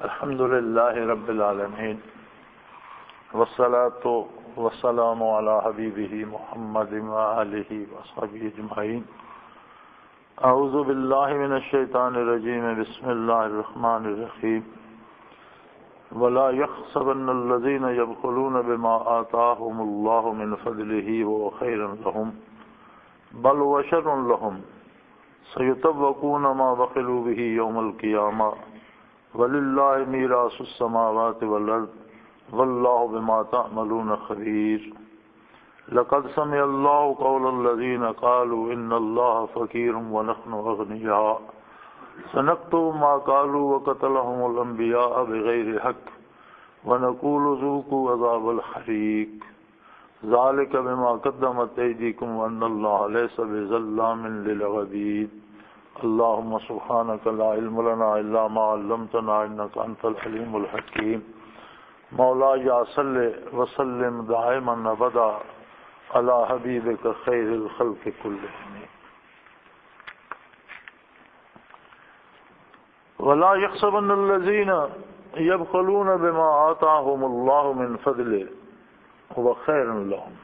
الحمد للہ رب العالمین والصلاة والسلام علی حبیبہ محمد وآلہ وصحبہ اجمعین. اعوذ باللہ من الشیطان الرجیم. بسم اللہ الرحمن الرحیم. ولا يحسبن الذين يبخلون بما آتاهم الله من فضله وهو خير لهم بل هو شر لهم سيطوقون ما بخلوا به يوم القيامة وللہ میراث السماوات والارض واللہ بما تعملون خبیر. لقد سمع اللہ قول الذین قالوا ان اللہ فقیر ونحن اغنیاء سنكتب ما قالوا وقتلهم الانبیاء بغیر حق ونقول ذوقوا عذاب الحریق ذلك بما قدمت ایدیکم وان اللہ لیس بظلام للعبید. اللهم سبحانك لا علم لنا الا ما علمتنا انك انت العليم الحكيم. مولاي صل وسلم دائما ابدا على حبيبك خير الخلق كلهم. ولا يحسبن الذين يبخلون بما آتاهم الله من فضله هو خير لهم.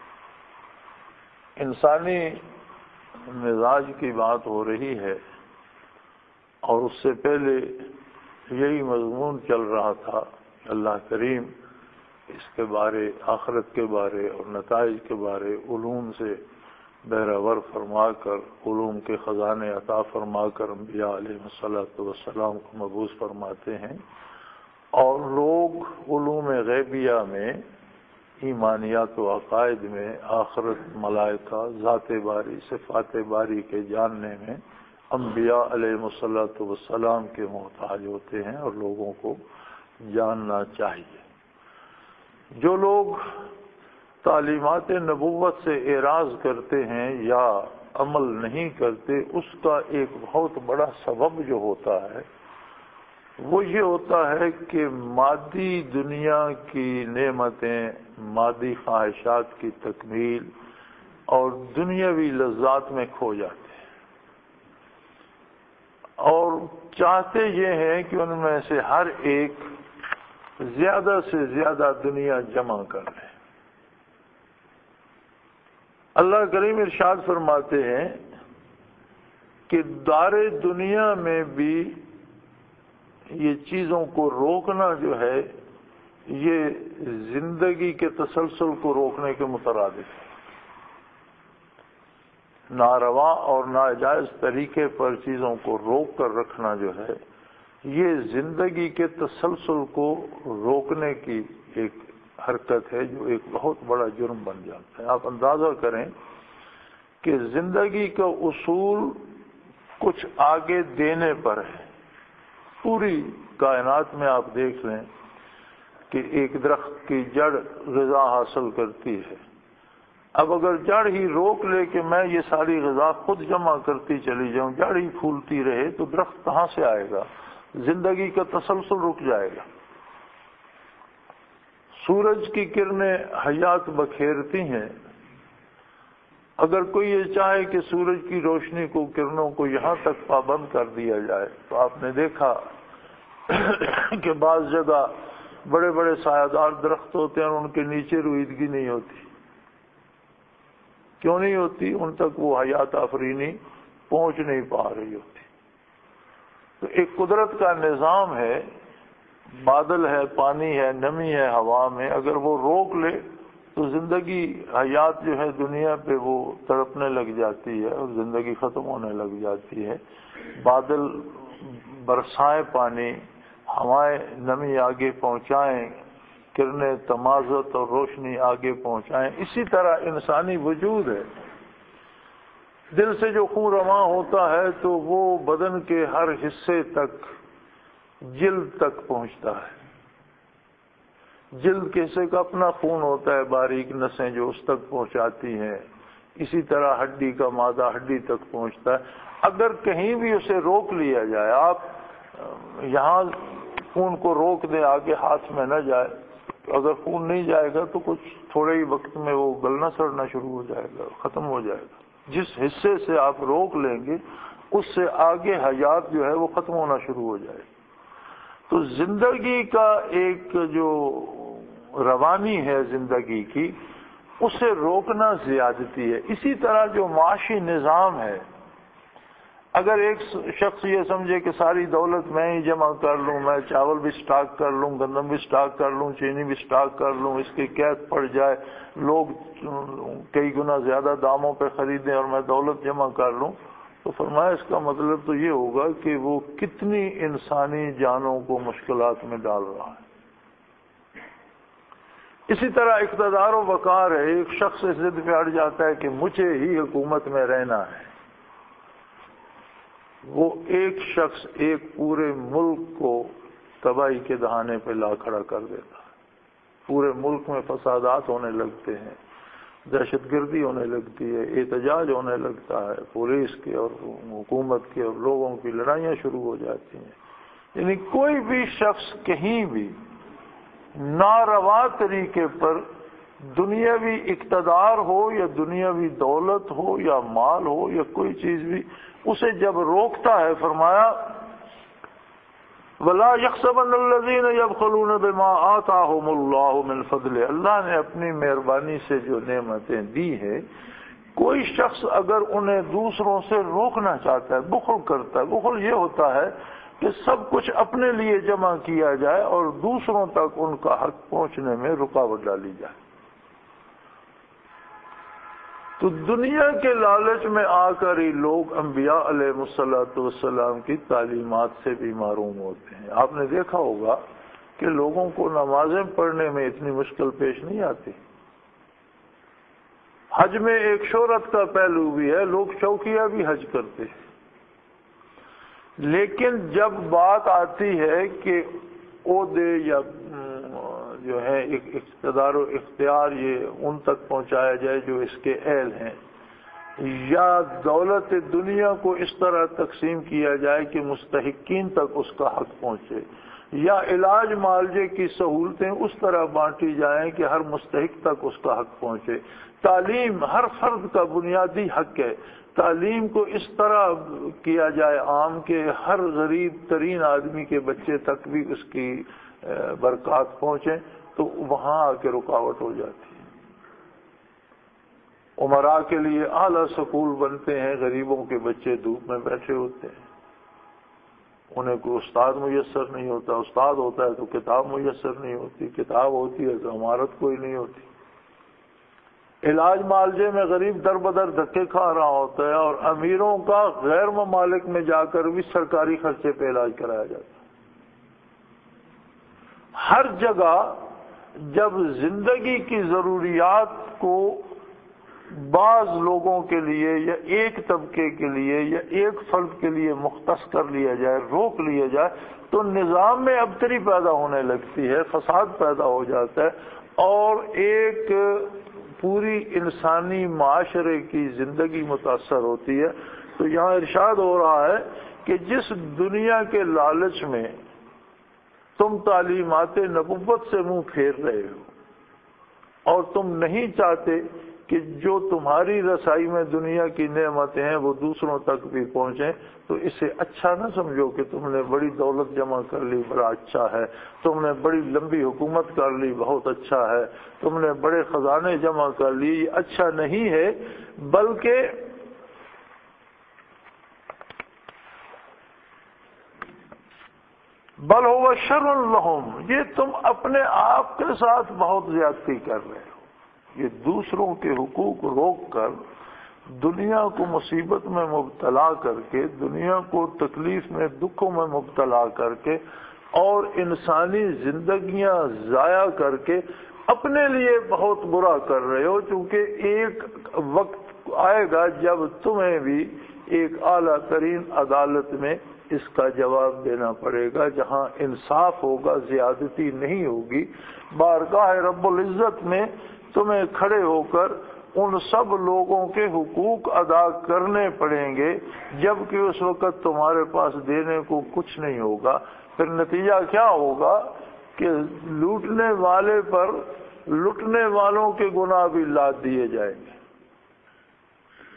انسانی مزاج کی بات ہو رہی ہے اور اس سے پہلے یہی مضمون چل رہا تھا کہ اللہ کریم اس کے بارے، آخرت کے بارے اور نتائج کے بارے علوم سے بہرور فرما کر، علوم کے خزانے عطا فرما کر انبیاء علیہ الصلوۃ والسلام کو مبعوث فرماتے ہیں، اور لوگ علوم غیبیہ میں، ایمانیات و عقائد میں، آخرت، ملائکہ، ذات باری، صفات باری کے جاننے میں انبیاء علیہ الصلوۃ والسلام کے محتاج ہوتے ہیں اور لوگوں کو جاننا چاہیے. جو لوگ تعلیمات نبوت سے اعراض کرتے ہیں یا عمل نہیں کرتے، اس کا ایک بہت بڑا سبب جو ہوتا ہے وہ یہ ہوتا ہے کہ مادی دنیا کی نعمتیں، مادی خواہشات کی تکمیل اور دنیاوی لذات میں کھو جاتے ہیں، اور چاہتے یہ ہیں کہ ان میں سے ہر ایک زیادہ سے زیادہ دنیا جمع کر لیں. اللہ کریم ارشاد فرماتے ہیں کہ دار دنیا میں بھی یہ چیزوں کو روکنا جو ہے یہ زندگی کے تسلسل کو روکنے کے مترادف ہے. ناروا اور ناجائز طریقے پر چیزوں کو روک کر رکھنا جو ہے یہ زندگی کے تسلسل کو روکنے کی ایک حرکت ہے جو ایک بہت بڑا جرم بن جاتا ہے. آپ اندازہ کریں کہ زندگی کا اصول کچھ آگے دینے پر ہے. پوری کائنات میں آپ دیکھ لیں کہ ایک درخت کی جڑ غذا حاصل کرتی ہے. اب اگر جڑ ہی روک لے کہ میں یہ ساری غذا خود جمع کرتی چلی جاؤں، جڑ ہی پھولتی رہے تو درخت کہاں سے آئے گا؟ زندگی کا تسلسل رک جائے گا. سورج کی کرنیں حیات بکھیرتی ہیں. اگر کوئی یہ چاہے کہ سورج کی روشنی کو، کرنوں کو یہاں تک پابند کر دیا جائے تو آپ نے دیکھا کہ بعض جگہ بڑے بڑے سایہ دار درخت ہوتے ہیں اور ان کے نیچے رویدگی نہیں ہوتی. کیوں نہیں ہوتی؟ ان تک وہ حیات آفرینی پہنچ نہیں پا رہی ہوتی. تو ایک قدرت کا نظام ہے، بادل ہے، پانی ہے، نمی ہے ہوا میں، اگر وہ روک لے تو زندگی، حیات جو ہے دنیا پہ وہ تڑپنے لگ جاتی ہے اور زندگی ختم ہونے لگ جاتی ہے. بادل برسائیں پانی، ہوائیں نمی آگے پہنچائیں، کرنیں تمازت اور روشنی آگے پہنچائیں. اسی طرح انسانی وجود ہے. دل سے جو خون رواں ہوتا ہے تو وہ بدن کے ہر حصے تک، جلد تک پہنچتا ہے. جلد کے حصے کا اپنا خون ہوتا ہے، باریک نسیں جو اس تک پہنچاتی ہیں. اسی طرح ہڈی کا مادہ ہڈی تک پہنچتا ہے. اگر کہیں بھی اسے روک لیا جائے، آپ یہاں خون کو روک دیں آگے ہاتھ میں نہ جائے، تو اگر خون نہیں جائے گا تو کچھ تھوڑے ہی وقت میں وہ گلنا سڑنا شروع ہو جائے گا، ختم ہو جائے گا. جس حصے سے آپ روک لیں گے اس سے آگے حیات جو ہے وہ ختم ہونا شروع ہو جائے گی. تو زندگی کا ایک جو روانی ہے زندگی کی، اسے روکنا زیادتی ہے۔ اسی طرح جو معاشی نظام ہے، اگر ایک شخص یہ سمجھے کہ ساری دولت میں ہی جمع کر لوں، میں چاول بھی سٹاک کر لوں، گندم بھی سٹاک کر لوں، چینی بھی سٹاک کر لوں، اس کی قید پڑ جائے، لوگ کئی گنا زیادہ داموں پہ خریدیں اور میں دولت جمع کر لوں، تو فرمایا اس کا مطلب تو یہ ہوگا کہ وہ کتنی انسانی جانوں کو مشکلات میں ڈال رہا ہے۔ اسی طرح اقتدار و وقار ہے، ایک شخص اس ضد پہ اڑ جاتا ہے کہ مجھے ہی حکومت میں رہنا ہے، وہ ایک شخص ایک پورے ملک کو تباہی کے دہانے پہ لا کھڑا کر دیتا ہے۔ پورے ملک میں فسادات ہونے لگتے ہیں، دہشت گردی ہونے لگتی ہے، احتجاج ہونے لگتا ہے، پولیس کی اور حکومت کی اور لوگوں کی لڑائیاں شروع ہو جاتی ہیں۔ یعنی کوئی بھی شخص کہیں بھی ناروا طریقے پر دنیاوی اقتدار ہو یا دنیاوی دولت ہو یا مال ہو یا کوئی چیز بھی، اسے جب روکتا ہے، فرمایا وَلَا يَحْسَبَنَّ الَّذِينَ يَبْخَلُونَ بِمَا آتَاهُمُ اللَّهُ مِنْ فَضْلِهِ، اللہ نے اپنی مہربانی سے جو نعمتیں دی ہیں، کوئی شخص اگر انہیں دوسروں سے روکنا چاہتا ہے، بخل کرتا ہے، بخل یہ ہوتا ہے کہ سب کچھ اپنے لیے جمع کیا جائے اور دوسروں تک ان کا حق پہنچنے میں رکاوٹ ڈالی جائے۔ تو دنیا کے لالچ میں آ کر ہی لوگ انبیاء علیہ السلام کی تعلیمات سے بھی محروم ہوتے ہیں۔ آپ نے دیکھا ہوگا کہ لوگوں کو نمازیں پڑھنے میں اتنی مشکل پیش نہیں آتی۔ حج میں ایک شہرت کا پہلو بھی ہے، لوگ شوقیہ بھی حج کرتے ہیں، لیکن جب بات آتی ہے کہ عہدے یا جو ہے اقتدار و اختیار یہ ان تک پہنچایا جائے جو اس کے اہل ہیں، یا دولت دنیا کو اس طرح تقسیم کیا جائے کہ مستحقین تک اس کا حق پہنچے، یا علاج معالجے کی سہولتیں اس طرح بانٹی جائیں کہ ہر مستحق تک اس کا حق پہنچے، تعلیم ہر فرد کا بنیادی حق ہے، تعلیم کو اس طرح کیا جائے عام کہ ہر غریب ترین آدمی کے بچے تک بھی اس کی برکات پہنچیں، تو وہاں آ کے رکاوٹ ہو جاتی ہے۔ عمراء کے لیے اعلیٰ سکول بنتے ہیں، غریبوں کے بچے دھوپ میں بیٹھے ہوتے ہیں، انہیں کوئی استاد میسر نہیں ہوتا، استاد ہوتا ہے تو کتاب میسر نہیں ہوتی، کتاب ہوتی ہے تو عمارت کوئی نہیں ہوتی، علاج معالجے میں غریب در بدر دھکے کھا رہا ہوتا ہے، اور امیروں کا غیر ممالک میں جا کر بھی سرکاری خرچے پہ علاج کرایا جاتا ہے۔ ہر جگہ جب زندگی کی ضروریات کو بعض لوگوں کے لیے یا ایک طبقے کے لیے یا ایک فرد کے لیے مختص کر لیا جائے، روک لیا جائے، تو نظام میں ابتری پیدا ہونے لگتی ہے، فساد پیدا ہو جاتا ہے، اور ایک پوری انسانی معاشرے کی زندگی متاثر ہوتی ہے۔ تو یہاں ارشاد ہو رہا ہے کہ جس دنیا کے لالچ میں تم تعلیمات نبوت سے منہ پھیر رہے ہو اور تم نہیں چاہتے کہ جو تمہاری رسائی میں دنیا کی نعمتیں ہیں وہ دوسروں تک بھی پہنچیں، تو اسے اچھا نہ سمجھو کہ تم نے بڑی دولت جمع کر لی، بڑا اچھا ہے، تم نے بڑی لمبی حکومت کر لی، بہت اچھا ہے، تم نے بڑے خزانے جمع کر لی، یہ اچھا نہیں ہے، بلکہ بل هو شر لهم، یہ تم اپنے آپ کے ساتھ بہت زیادتی کر رہے ہو۔ یہ دوسروں کے حقوق روک کر، دنیا کو مصیبت میں مبتلا کر کے، دنیا کو تکلیف میں دکھوں میں مبتلا کر کے، اور انسانی زندگیاں ضائع کر کے اپنے لیے بہت برا کر رہے ہو، چونکہ ایک وقت آئے گا جب تمہیں بھی ایک اعلیٰ ترین عدالت میں اس کا جواب دینا پڑے گا، جہاں انصاف ہوگا، زیادتی نہیں ہوگی۔ بارگاہ رب العزت میں تمہیں کھڑے ہو کر ان سب لوگوں کے حقوق ادا کرنے پڑیں گے، جبکہ اس وقت تمہارے پاس دینے کو کچھ نہیں ہوگا۔ پھر نتیجہ کیا ہوگا کہ لوٹنے والے پر لوٹنے والوں کے گناہ بھی لاد دیے جائیں گے،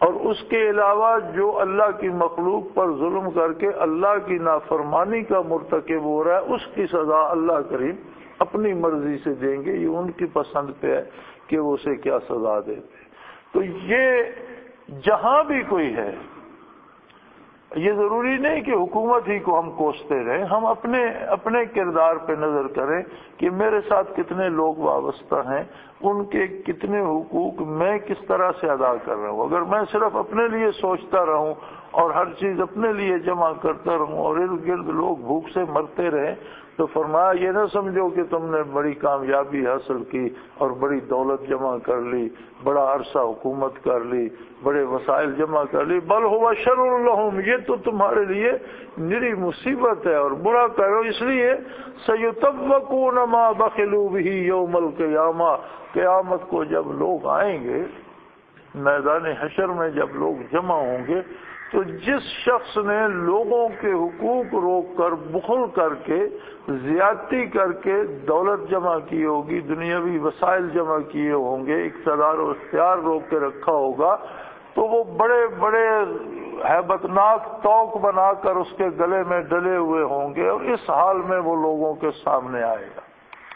اور اس کے علاوہ جو اللہ کی مخلوق پر ظلم کر کے اللہ کی نافرمانی کا مرتکب ہو رہا ہے اس کی سزا اللہ کریم اپنی مرضی سے دیں گے، یہ ان کی پسند پہ ہے کہ وہ اسے کیا سزا دیتے۔ تو یہ جہاں بھی کوئی ہے، یہ ضروری نہیں کہ حکومت ہی کو ہم کوستے رہیں، ہم اپنے کردار پہ نظر کریں کہ میرے ساتھ کتنے لوگ وابستہ ہیں، ان کے کتنے حقوق میں کس طرح سے ادا کر رہا ہوں۔ اگر میں صرف اپنے لیے سوچتا رہوں اور ہر چیز اپنے لیے جمع کرتا رہوں اور ارد گرد لوگ بھوک سے مرتے رہیں، تو فرمایا یہ نہ سمجھو کہ تم نے بڑی کامیابی حاصل کی اور بڑی دولت جمع کر لی، بڑا عرصہ حکومت کر لی، بڑے وسائل جمع کر لی، بل ہوا شر لہم، یہ تو تمہارے لیے نری مصیبت ہے اور برا کرو۔ اس لیے سیطوقون ما بخلوا بہ یوم القیامہ، قیامت کو جب لوگ آئیں گے میدان حشر میں، جب لوگ جمع ہوں گے، تو جس شخص نے لوگوں کے حقوق روک کر، بخل کر کے، زیادتی کر کے دولت جمع کی ہوگی، دنیاوی وسائل جمع کیے ہوں گے، اقتدار و اختیار روک کے رکھا ہوگا، تو وہ بڑے بڑے ہیبت ناک طوق بنا کر اس کے گلے میں ڈلے ہوئے ہوں گے، اور اس حال میں وہ لوگوں کے سامنے آئے گا۔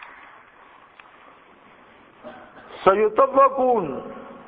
سیطوقون،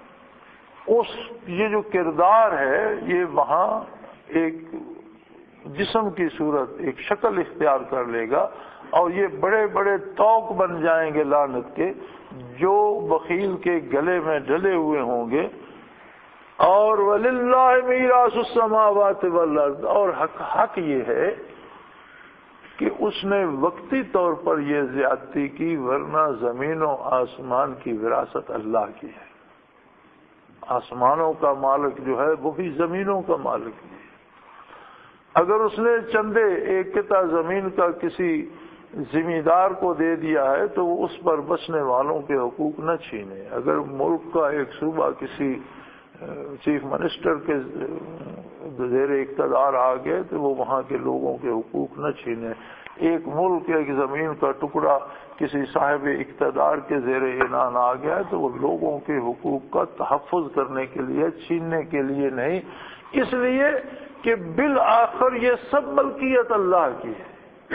یہ جو کردار ہے یہ وہاں ایک جسم کی صورت، ایک شکل اختیار کر لے گا، اور یہ بڑے بڑے طوق بن جائیں گے لعنت کے، جو بخیل کے گلے میں ڈلے ہوئے ہوں گے۔ اور وَلِلَّهِ مِيرَاثُ السَّمَاوَاتِ وَالْأَرْضِ، اور حق یہ ہے کہ اس نے وقتی طور پر یہ زیادتی کی، ورنہ زمین و آسمان کی وراثت اللہ کی ہے۔ آسمانوں کا مالک جو ہے وہی زمینوں کا مالک بھی ہے۔ اگر اس نے چندے ایک قطعہ زمین کا کسی ذمہ دار کو دے دیا ہے تو وہ اس پر بسنے والوں کے حقوق نہ چھینے۔ اگر ملک کا ایک صوبہ کسی چیف منسٹر کے زیر اقتدار آ گئے تو وہ وہاں کے لوگوں کے حقوق نہ چھینے۔ ایک ملک، ایک زمین کا ٹکڑا کسی صاحب اقتدار کے زیر عنان آ گیا ہے تو وہ لوگوں کے حقوق کا تحفظ کرنے کے لیے، چھیننے کے لیے نہیں، اس لیے کہ بالآخر یہ سب ملکیت اللہ کی ہے۔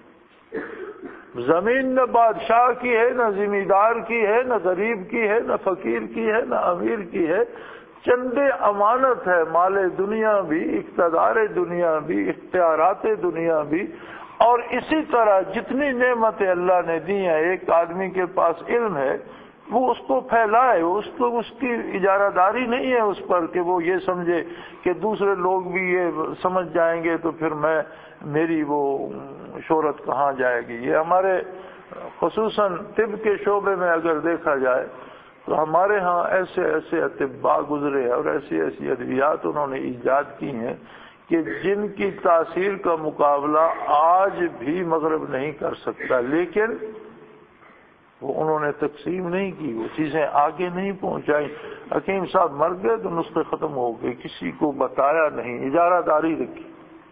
زمین نہ بادشاہ کی ہے، نہ ذمہ دار کی ہے، نہ غریب کی ہے، نہ فقیر کی ہے، نہ امیر کی ہے۔ چندے امانت ہے، مال دنیا بھی، اقتدار دنیا بھی، اختیارات دنیا بھی، اور اسی طرح جتنی نعمتیں اللہ نے دی ہیں، ایک آدمی کے پاس علم ہے وہ اس کو پھیلائے، اس کی اجارہ داری نہیں ہے اس پر کہ وہ یہ سمجھے کہ دوسرے لوگ بھی یہ سمجھ جائیں گے تو پھر میری وہ شہرت کہاں جائے گی۔ یہ ہمارے خصوصاً طب کے شعبے میں اگر دیکھا جائے تو ہمارے ہاں ایسے ایسے اطباء گزرے اور ایسی ایسی ادویات انہوں نے ایجاد کی ہیں کہ جن کی تاثیر کا مقابلہ آج بھی مغرب نہیں کر سکتا، لیکن وہ انہوں نے تقسیم نہیں کی، وہ چیزیں آگے نہیں پہنچائی۔ حکیم صاحب مر گئے تو نسخے ختم ہو گئے، کسی کو بتایا نہیں، اجارہ داری رکھی۔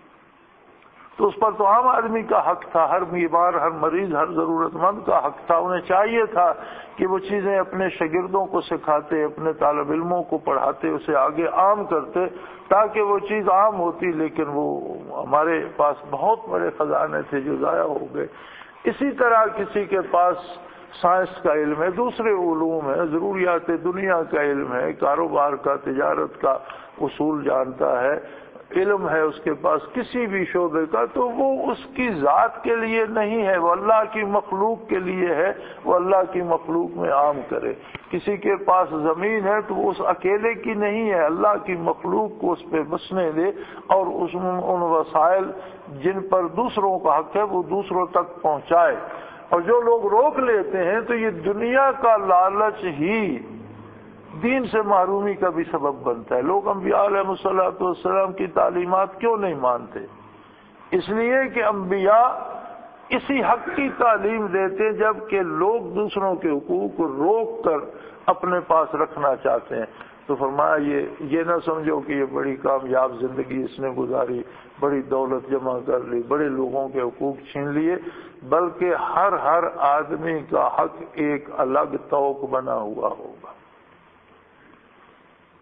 تو اس پر تو عام آدمی کا حق تھا، ہر بیمار، ہر مریض، ہر ضرورت مند کا حق تھا۔ انہیں چاہیے تھا کہ وہ چیزیں اپنے شاگردوں کو سکھاتے، اپنے طالب علموں کو پڑھاتے، اسے آگے عام کرتے تاکہ وہ چیز عام ہوتی، لیکن وہ ہمارے پاس بہت بڑے خزانے تھے جو ضائع ہو گئے۔ اسی طرح کسی کے پاس سائنس کا علم ہے، دوسرے علوم ہے، ضروریات دنیا کا علم ہے، کاروبار کا، تجارت کا اصول جانتا ہے، علم ہے اس کے پاس کسی بھی شعبے کا، تو وہ اس کی ذات کے لیے نہیں ہے، وہ اللہ کی مخلوق کے لیے ہے، وہ اللہ کی مخلوق میں عام کرے۔ کسی کے پاس زمین ہے تو وہ اس اکیلے کی نہیں ہے، اللہ کی مخلوق کو اس پہ بسنے دے اور ان وسائل جن پر دوسروں کا حق ہے وہ دوسروں تک پہنچائے۔ اور جو لوگ روک لیتے ہیں تو یہ دنیا کا لالچ ہی دین سے محرومی کا بھی سبب بنتا ہے۔ لوگ انبیاء علیہ الصلوۃ والسلام کی تعلیمات کیوں نہیں مانتے؟ اس لیے کہ انبیاء اسی حق کی تعلیم دیتے جبکہ لوگ دوسروں کے حقوق کو روک کر اپنے پاس رکھنا چاہتے ہیں۔ تو فرمایا یہ نہ سمجھو کہ یہ بڑی کامیاب زندگی اس نے گزاری، بڑی دولت جمع کر لی، بڑے لوگوں کے حقوق چھین لیے، بلکہ ہر آدمی کا حق ایک الگ طوق بنا ہوا ہوگا۔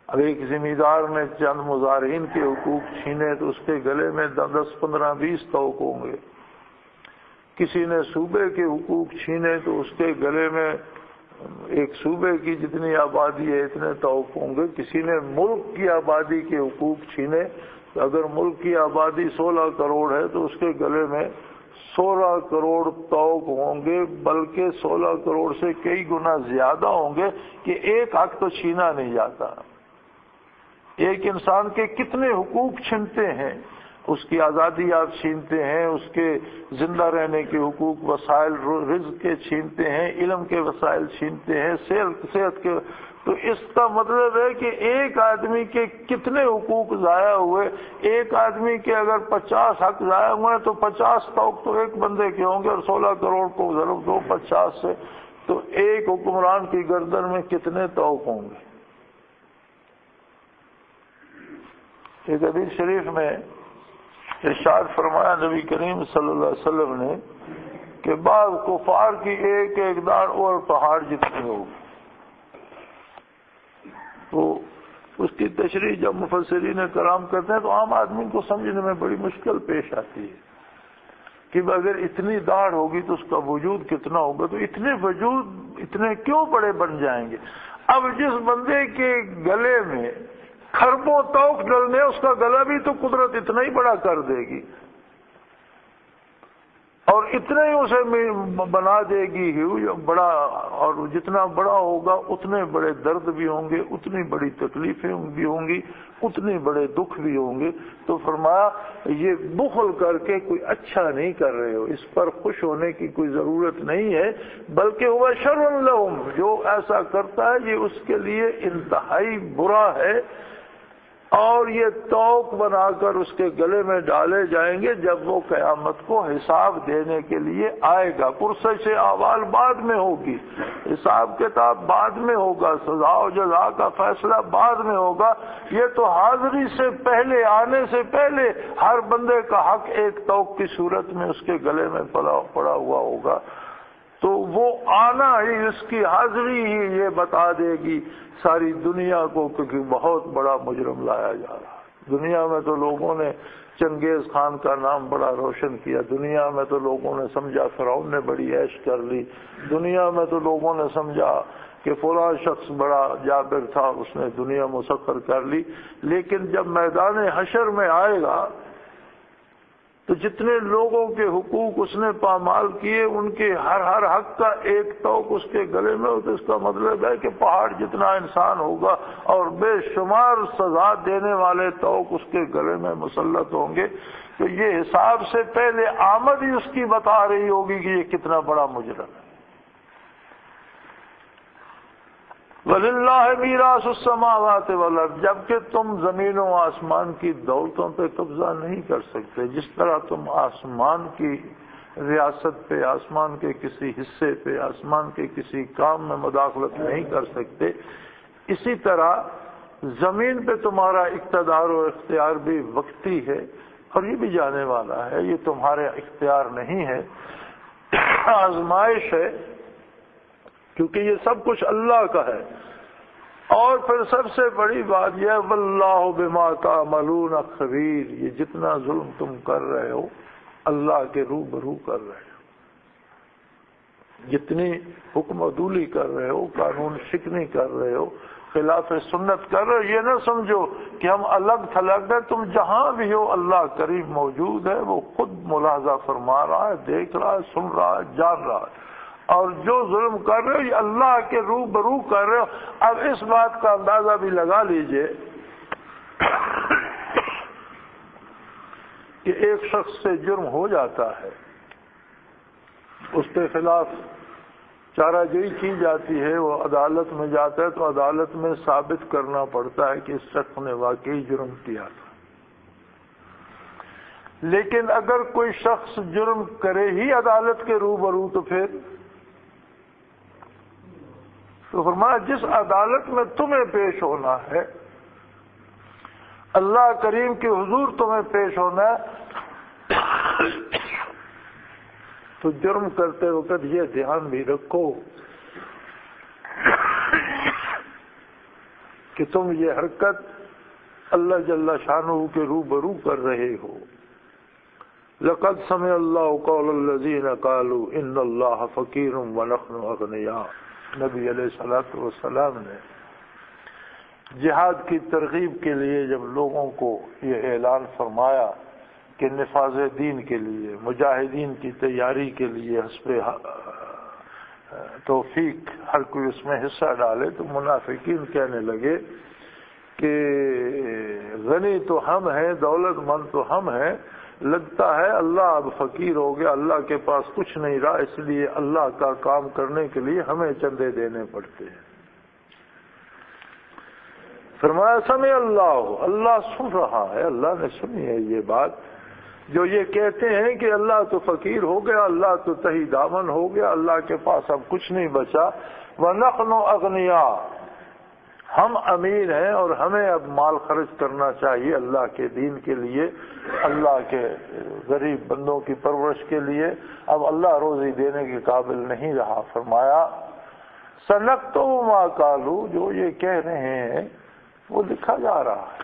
اب ایک زمیندار نے چند مزارعین کے حقوق چھینے تو اس کے گلے میں 10 15 20 طوق ہوں گے. کسی نے صوبے کے حقوق چھینے تو اس کے گلے میں ایک صوبے کی جتنی آبادی ہے اتنے طوق ہوں گے. کسی نے ملک کی آبادی کے حقوق چھینے تو اگر ملک کی آبادی 16 کروڑ ہے تو اس کے گلے میں 16 کروڑ طوق ہوں گے، بلکہ 16 کروڑ سے کئی گنا زیادہ ہوں گے کہ ایک حق تو چھینا نہیں جاتا. ایک انسان کے کتنے حقوق چھنتے ہیں، اس کی آزادی آپ چھینتے ہیں، اس کے زندہ رہنے کے حقوق، وسائل رزق کے چھینتے ہیں، علم کے وسائل چھینتے ہیں، صحت کے. تو اس کا مطلب ہے کہ ایک آدمی کے کتنے حقوق ضائع ہوئے. ایک آدمی کے اگر 50 حق ضائع ہوئے تو 50 طوق تو ایک بندے کے ہوں گے، اور 16 کروڑ کو ضرب دو 50 سے تو ایک حکمران کی گردن میں کتنے طوق ہوں گے. ایک حدیث شریف میں ارشاد فرمایا نبی کریم صلی اللہ علیہ وسلم نے کہ بعض کفار کی ایک ایک دار اور پہاڑ جتنی ہوگی. تو اس کی تشریح جب مفسرین کرام کرتے ہیں تو عام آدمی کو سمجھنے میں بڑی مشکل پیش آتی ہے کہ اگر اتنی داڑھ ہوگی تو اس کا وجود کتنا ہوگا. تو اتنے وجود اتنے کیوں بڑے بن جائیں گے؟ اب جس بندے کے گلے میں کھربوں طوق ڈلنے اس کا گلا بھی تو قدرت اتنا ہی بڑا کر دے گی، اور اتنا ہی اسے بنا دے گی بڑا. اور جتنا بڑا ہوگا اتنے بڑے درد بھی ہوں گے، اتنی بڑی تکلیفیں بھی ہوں گی، اتنے بڑے دکھ بھی ہوں گے. تو فرمایا یہ بخل کر کے کوئی اچھا نہیں کر رہے ہو، اس پر خوش ہونے کی کوئی ضرورت نہیں ہے، بلکہ ہوا شر لہم، جو ایسا کرتا ہے یہ اس کے لیے انتہائی برا ہے. اور یہ طوق بنا کر اس کے گلے میں ڈالے جائیں گے جب وہ قیامت کو حساب دینے کے لیے آئے گا. پرسش احوال بعد میں ہوگی، حساب کتاب بعد میں ہوگا، سزا و جزا کا فیصلہ بعد میں ہوگا. یہ تو حاضری سے پہلے، آنے سے پہلے ہر بندے کا حق ایک طوق کی صورت میں اس کے گلے میں پڑا ہوا ہوگا. تو وہ آنا ہی، اس کی حاضری ہی یہ بتا دے گی ساری دنیا کو کہ بہت بڑا مجرم لایا جا رہا ہے. دنیا میں تو لوگوں نے چنگیز خان کا نام بڑا روشن کیا، دنیا میں تو لوگوں نے سمجھا فرعون نے بڑی عیش کر لی، دنیا میں تو لوگوں نے سمجھا کہ فلاں شخص بڑا جابر تھا، اس نے دنیا مسخر کر لی. لیکن جب میدان حشر میں آئے گا تو جتنے لوگوں کے حقوق اس نے پامال کیے ان کے ہر حق کا ایک طوق اس کے گلے میں ہو. تو اس کا مطلب ہے کہ پہاڑ جتنا انسان ہوگا اور بے شمار سزا دینے والے طوق اس کے گلے میں مسلط ہوں گے. تو یہ حساب سے پہلے آمد ہی اس کی بتا رہی ہوگی کہ یہ کتنا بڑا مجرم ہے. وَلِلَّهِ مِيرَاثُ السَّمَاوَاتِ وَالْأَرْضِ، جبکہ تم زمین و آسمان کی دولتوں پہ قبضہ نہیں کر سکتے. جس طرح تم آسمان کی ریاست پہ، آسمان کے کسی حصے پہ، آسمان کے کسی کام میں مداخلت نہیں کر سکتے، اسی طرح زمین پہ تمہارا اقتدار و اختیار بھی وقتی ہے اور یہ بھی جانے والا ہے. یہ تمہارے اختیار نہیں ہے، آزمائش ہے، کیونکہ یہ سب کچھ اللہ کا ہے. اور پھر سب سے بڑی بات یہ ہے واللہ بما تعملون خبیر، یہ جتنا ظلم تم کر رہے ہو اللہ کے روبرو کر رہے ہو. جتنی حکم عدولی کر رہے ہو، قانون شکنی کر رہے ہو، خلاف سنت کر رہے ہو، یہ نہ سمجھو کہ ہم الگ تھلگ ہیں. تم جہاں بھی ہو اللہ کریم موجود ہے، وہ خود ملاحظہ فرما رہا ہے، دیکھ رہا ہے، سن رہا ہے، جان رہا ہے. اور جو ظلم کر رہے ہو یہ اللہ کے روبرو کر رہے ہو. اب اس بات کا اندازہ بھی لگا لیجئے کہ ایک شخص سے جرم ہو جاتا ہے، اس کے خلاف چارہ جوئی کی جاتی ہے، وہ عدالت میں جاتا ہے تو عدالت میں ثابت کرنا پڑتا ہے کہ اس شخص نے واقعی جرم کیا تھا. لیکن اگر کوئی شخص جرم کرے ہی عدالت کے روبرو تو فرمایا جس عدالت میں تمہیں پیش ہونا ہے، اللہ کریم کے حضور تمہیں پیش ہونا ہے، تو جرم کرتے وقت یہ دھیان بھی رکھو کہ تم یہ حرکت اللہ جل شانہ کے روبرو کر رہے ہو۔ لقد سمع اللہ قول الذین قالوا ان اللہ فقیر ونحن اغنیاء۔ نبی علیہ الصلوۃ والسلام نے جہاد کی ترغیب کے لیے جب لوگوں کو یہ اعلان فرمایا کہ نفاذ دین کے لیے، مجاہدین کی تیاری کے لیے حسب توفیق ہر کوئی اس میں حصہ ڈالے، تو منافقین کہنے لگے کہ غنی تو ہم ہیں، دولت مند تو ہم ہیں، لگتا ہے اللہ اب فقیر ہو گیا، اللہ کے پاس کچھ نہیں رہا، اس لیے اللہ کا کام کرنے کے لیے ہمیں چندے دینے پڑتے ہیں۔ فرمایا سمع اللہ، اللہ سن رہا ہے، اللہ نے سنی ہے یہ بات۔ جو یہ کہتے ہیں کہ اللہ تو فقیر ہو گیا، اللہ تو تہی دامن ہو گیا، اللہ کے پاس اب کچھ نہیں بچا، وَنَحْنُ أَغْنِيَاء، ہم امیر ہیں اور ہمیں اب مال خرچ کرنا چاہیے اللہ کے دین کے لیے، اللہ کے غریب بندوں کی پرورش کے لیے، اب اللہ روزی دینے کے قابل نہیں رہا۔ فرمایا سَنَكْتُبُ مَا قَالُوا، جو یہ کہہ رہے ہیں وہ لکھا جا رہا ہے،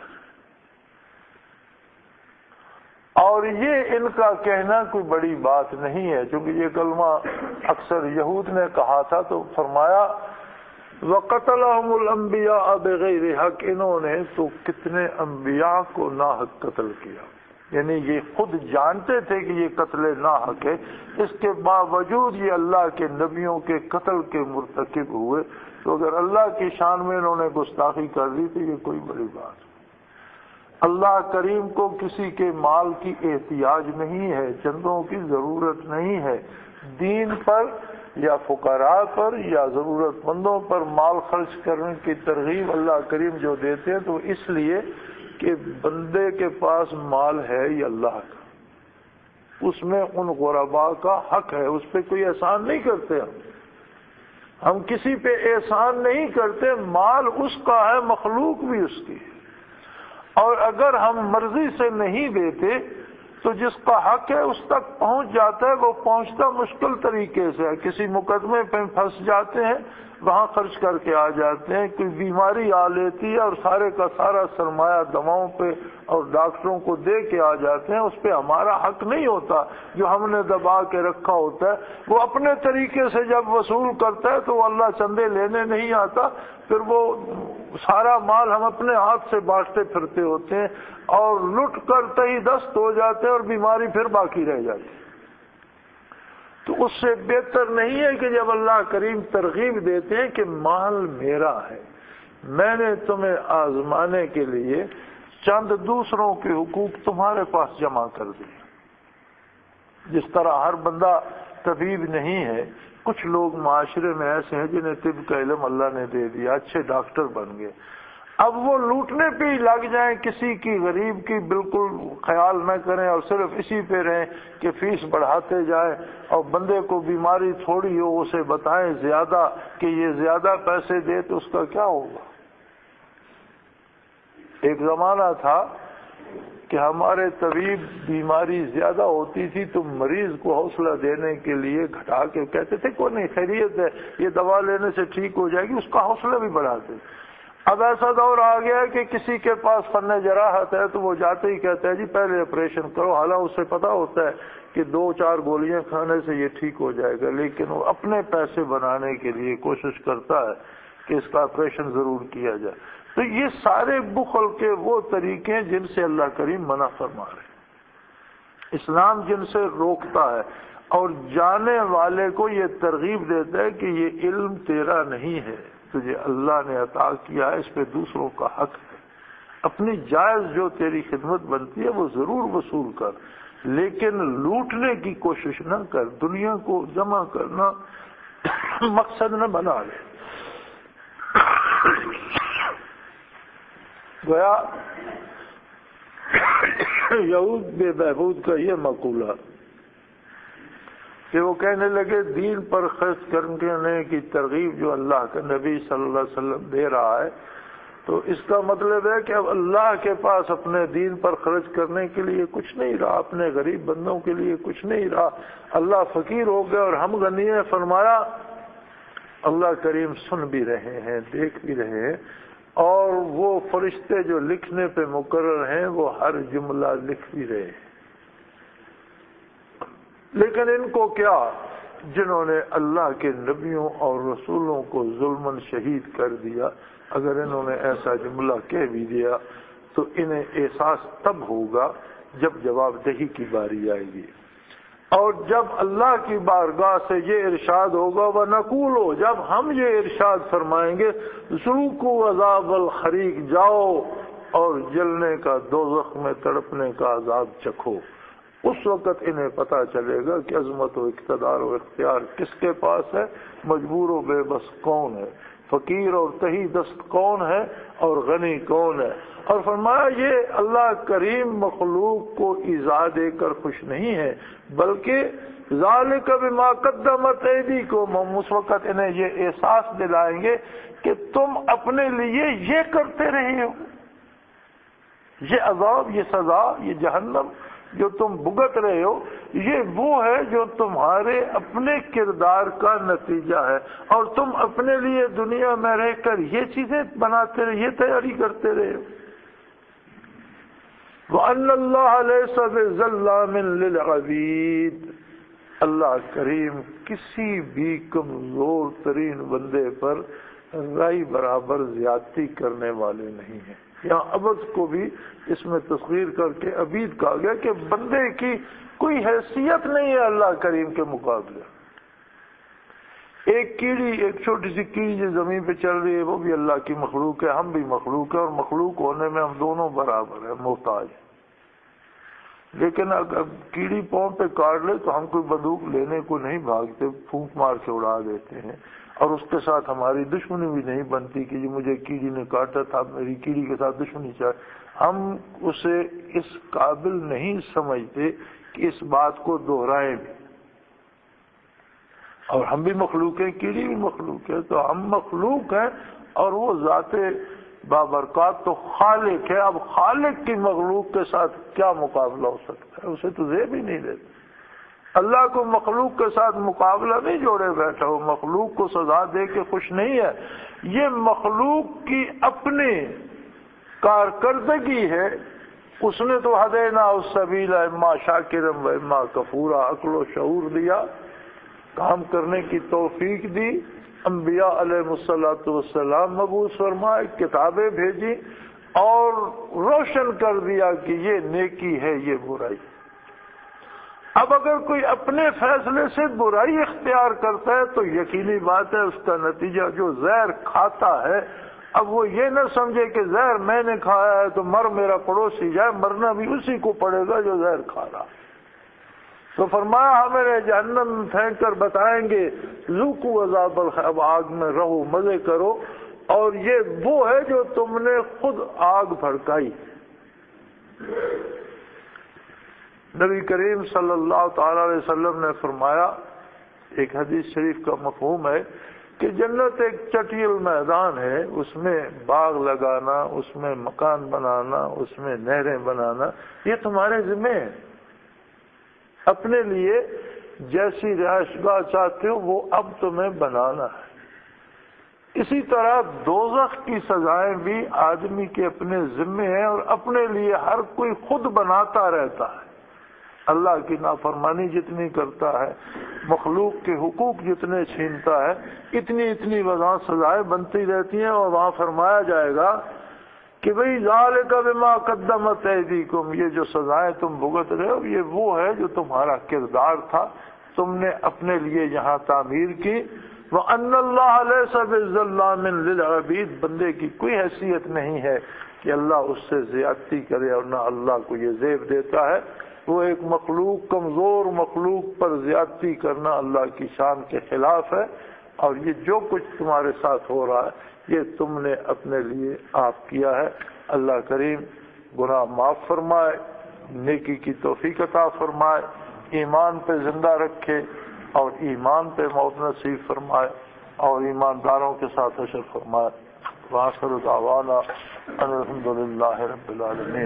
اور یہ ان کا کہنا کوئی بڑی بات نہیں ہے، چونکہ یہ کلمہ اکثر یہود نے کہا تھا۔ تو فرمایا وَقَتَلَهُمُ الْأَنْبِيَاءَ بِغَيْرِ حَقٍ، انہوں نے تو کتنے انبیاء کو ناحق قتل کیا، یعنی یہ خود جانتے تھے کہ یہ قتل ناحق ہے، اس کے باوجود یہ اللہ کے نبیوں کے قتل کے مرتکب ہوئے۔ تو اگر اللہ کی شان میں انہوں نے گستاخی کر لی تو یہ کوئی بڑی بات نہیں۔ اللہ کریم کو کسی کے مال کی احتیاج نہیں ہے، چندوں کی ضرورت نہیں ہے، دین پر یا فقراء پر یا ضرورت مندوں پر مال خرچ کرنے کی ترغیب اللہ کریم جو دیتے ہیں تو اس لیے کہ بندے کے پاس مال ہے یہ اللہ کا، اس میں ان غرباء کا حق ہے، اس پہ کوئی احسان نہیں کرتے ہم کسی پہ احسان نہیں کرتے، مال اس کا ہے، مخلوق بھی اس کی ہے، اور اگر ہم مرضی سے نہیں دیتے تو جس کا حق ہے اس تک پہنچ جاتا ہے، وہ پہنچتا مشکل طریقے سے ہے، کسی مقدمے پہ پھنس جاتے ہیں، وہاں خرچ کر کے آ جاتے ہیں، کوئی بیماری آ لیتی ہے اور سارے کا سارا سرمایہ دواؤں پہ اور ڈاکٹروں کو دے کے آ جاتے ہیں، اس پہ ہمارا حق نہیں ہوتا، جو ہم نے دبا کے رکھا ہوتا ہے وہ اپنے طریقے سے جب وصول کرتا ہے تو وہ اللہ چندے لینے نہیں آتا، پھر وہ سارا مال ہم اپنے ہاتھ سے بانٹتے پھرتے ہوتے ہیں اور لٹ کر تہی دست ہو جاتے ہیں اور بیماری پھر باقی رہ جاتی ہے۔ تو اس سے بہتر نہیں ہے کہ جب اللہ کریم ترغیب دیتے ہیں کہ مال میرا ہے، میں نے تمہیں آزمانے کے لیے چند دوسروں کے حقوق تمہارے پاس جمع کر دیے۔ جس طرح ہر بندہ طبیب نہیں ہے، کچھ لوگ معاشرے میں ایسے ہیں جنہیں طب کا علم اللہ نے دے دیا، اچھے ڈاکٹر بن گئے، اب وہ لوٹنے پہ ہی لگ جائیں، کسی کی غریب کی بالکل خیال نہ کریں اور صرف اسی پہ رہیں کہ فیس بڑھاتے جائیں، اور بندے کو بیماری تھوڑی ہو اسے بتائیں زیادہ کہ یہ زیادہ پیسے دے تو اس کا کیا ہوگا۔ ایک زمانہ تھا کہ ہمارے طبیب بیماری زیادہ ہوتی تھی تو مریض کو حوصلہ دینے کے لیے گھٹا کے کہتے تھے کوئی نہیں، خیریت ہے، یہ دوا لینے سے ٹھیک ہو جائے گی، اس کا حوصلہ بھی بڑھاتے۔ اب ایسا دور آ گیا ہے کہ کسی کے پاس فن جراحت ہے تو وہ جاتے ہی کہتا ہے جی پہلے آپریشن کرو، حالانکہ اسے پتا ہوتا ہے کہ 2-4 گولیاں کھانے سے یہ ٹھیک ہو جائے گا، لیکن وہ اپنے پیسے بنانے کے لیے کوشش کرتا ہے کہ اس کا آپریشن ضرور کیا جائے۔ تو یہ سارے بخل کے وہ طریقے ہیں جن سے اللہ کریم منع فرما رہے ہیں، اسلام جن سے روکتا ہے، اور جانے والے کو یہ ترغیب دیتا ہے کہ یہ علم تیرا نہیں ہے، تجھے اللہ نے عطا کیا ہے، اس پہ دوسروں کا حق ہے، اپنی جائز جو تیری خدمت بنتی ہے وہ ضرور وصول کر، لیکن لوٹنے کی کوشش نہ کر، دنیا کو جمع کرنا مقصد نہ بنا لے۔ گویا یہود بے بہبود کا یہ مقولہ کہ وہ کہنے لگے دین پر خرچ کرنے کی ترغیب جو اللہ کا نبی صلی اللہ علیہ وسلم دے رہا ہے، تو اس کا مطلب ہے کہ اب اللہ کے پاس اپنے دین پر خرچ کرنے کے لیے کچھ نہیں رہا، اپنے غریب بندوں کے لیے کچھ نہیں رہا، اللہ فقیر ہو گئے اور ہم غنی ہیں۔ فرمایا اللہ کریم سن بھی رہے ہیں، دیکھ بھی رہے ہیں، اور وہ فرشتے جو لکھنے پہ مقرر ہیں وہ ہر جملہ لکھ بھی رہے ہیں، لیکن ان کو کیا، جنہوں نے اللہ کے نبیوں اور رسولوں کو ظلماً شہید کر دیا، اگر انہوں نے ایسا جملہ کہہ بھی دیا تو انہیں احساس تب ہوگا جب جواب دہی کی باری آئے گی، اور جب اللہ کی بارگاہ سے یہ ارشاد ہوگا وَنَقُولُ، جب ہم یہ ارشاد فرمائیں گے ذُوقُوا عذاب الحریق، جاؤ اور جلنے کا دوزخ میں تڑپنے کا عذاب چکھو، اس وقت انہیں پتہ چلے گا کہ عظمت و اقتدار و اختیار کس کے پاس ہے، مجبور و بے بس کون ہے، فقیر اور تہی دست کون ہے اور غنی کون ہے۔ اور فرمایا یہ اللہ کریم مخلوق کو ایذا دے کر خوش نہیں ہے، بلکہ ذالک بما قدمت ایدیکم، ہم اس وقت انہیں یہ احساس دلائیں گے کہ تم اپنے لیے یہ کرتے رہے ہو، یہ عذاب، یہ سزا، یہ جہنم جو تم بھگت رہے ہو، یہ وہ ہے جو تمہارے اپنے کردار کا نتیجہ ہے، اور تم اپنے لیے دنیا میں رہ کر یہ چیزیں بناتے رہے، یہ تیاری کرتے رہے ہو۔ وَأَنَّ اللَّهَ لَيْسَ بِظَلَّامٍ لِّلْعَبِيدِ، اللہ کریم کسی بھی کمزور ترین بندے پر رائی برابر زیادتی کرنے والے نہیں ہیں۔ یہاں عبد کو بھی اس میں تصغیر کر کے عبید کہا گیا کہ بندے کی کوئی حیثیت نہیں ہے اللہ کریم کے مقابلے۔ ایک کیڑی، ایک چھوٹی سی کیڑی جو زمین پہ چل رہی ہے، وہ بھی اللہ کی مخلوق ہے، ہم بھی مخلوق ہیں، اور مخلوق ہونے میں ہم دونوں برابر ہیں، محتاج ہیں۔ لیکن اگر کیڑی پاؤں پہ کاٹ لے تو ہم کوئی بندوق لینے کو نہیں بھاگتے، پھونک مار کے اڑا دیتے ہیں، اور اس کے ساتھ ہماری دشمنی بھی نہیں بنتی کہ یہ مجھے کیڑی نے کاٹا تھا، میری کیڑی کے ساتھ دشمنی چاہے۔ ہم اسے اس قابل نہیں سمجھتے کہ اس بات کو دہرائیں بھی، اور ہم بھی مخلوق ہیں، کیڑی بھی مخلوق ہے، تو ہم مخلوق ہیں اور وہ ذات بابرکات تو خالق ہے۔ اب خالق کی مخلوق کے ساتھ کیا مقابلہ ہو سکتا ہے، اسے تو زیب ہی نہیں دیتے۔ اللہ کو مخلوق کے ساتھ مقابلہ نہیں جوڑے بیٹھا، وہ مخلوق کو سزا دے کے خوش نہیں ہے، یہ مخلوق کی اپنی کارکردگی ہے۔ اس نے تو ہدینا السبیل اما شاکرا و اما کفورا، عقل و شعور دیا، کام کرنے کی توفیق دی، انبیاء علیہ الصلوۃ والسلام مبعوث فرمائے، کتابیں بھیجی، اور روشن کر دیا کہ یہ نیکی ہے، یہ برائی۔ اب اگر کوئی اپنے فیصلے سے برائی اختیار کرتا ہے تو یقینی بات ہے اس کا نتیجہ جو زہر کھاتا ہے، اب وہ یہ نہ سمجھے کہ زہر میں نے کھایا ہے تو مر میرا پڑوسی جائے، مرنا بھی اسی کو پڑے گا جو زہر کھا رہا۔ تو فرمایا ہمیں جہنم پھینک کر بتائیں گے ذوقوا عذاب الحریق، اب آگ میں رہو، مزے کرو، اور یہ وہ ہے جو تم نے خود آگ بھڑکائی۔ نبی کریم صلی اللہ تعالی علیہ وسلم نے فرمایا، ایک حدیث شریف کا مفہوم ہے کہ جنت ایک چٹیل میدان ہے، اس میں باغ لگانا، اس میں مکان بنانا، اس میں نہریں بنانا، یہ تمہارے ذمہ ہے۔ اپنے لیے جیسی رہائش گاہ چاہتے ہو وہ اب تمہیں بنانا ہے۔ اسی طرح دوزخ کی سزائیں بھی آدمی کے اپنے ذمے ہیں، اور اپنے لیے ہر کوئی خود بناتا رہتا ہے۔ اللہ کی نافرمانی جتنی کرتا ہے، مخلوق کے حقوق جتنے چھینتا ہے، اتنی وضاح سزائیں بنتی رہتی ہیں، اور وہاں فرمایا جائے گا کہ بھئی ذالک بما قدمت ایدیکم، یہ جو سزائیں تم بھگت رہے ہو یہ وہ ہے جو تمہارا کردار تھا، تم نے اپنے لیے یہاں تعمیر کی۔ وَأَنَّ اللَّهَ لَيْسَ بِظَلَّامٍ لِّلْعَبِيدِ، بندے کی کوئی حیثیت نہیں ہے کہ اللہ اس سے زیادتی کرے، اور نہ اللہ کو یہ زیب دیتا ہے۔ وہ ایک مخلوق، کمزور مخلوق پر زیادتی کرنا اللہ کی شان کے خلاف ہے، اور یہ جو کچھ تمہارے ساتھ ہو رہا ہے یہ تم نے اپنے لیے آپ کیا ہے۔ اللہ کریم گناہ معاف فرمائے، نیکی کی توفیق عطا فرمائے، ایمان پہ زندہ رکھے، اور ایمان پہ موت نصیب فرمائے، اور ایمانداروں کے ساتھ حشر فرمائے۔ وآخر دعوانا ان الحمد للہ رب العالمین۔